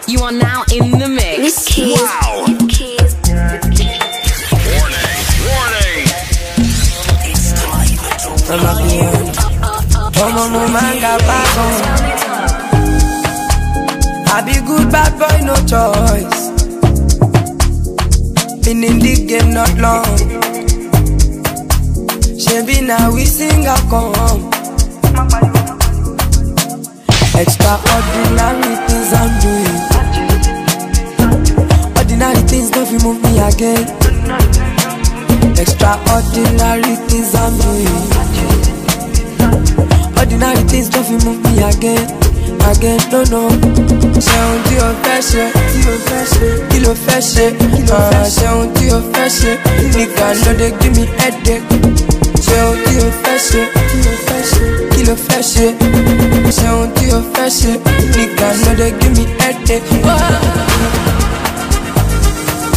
You are now in the mix. Wow. Warning. I be good bad boy, no choice. Been in the game not long. She be now we sing a come. Extraordinary things I'm doing. Ordinary things don't feel move me again. Extraordinary things I'm doing. Ordinary things don't feel move me again. No. Ṣé ohun tí o fẹ́ ṣe, kí ló fẹ́ ṣe, ṣé ohun tí o fẹ́ ṣe, nigga no dey give me headache. Ṣé ohun tí o fẹ́ ṣe, kí ló fẹ́ ṣe, ṣé ohun tí o fẹ́ ṣe, nigga no dey give me headache.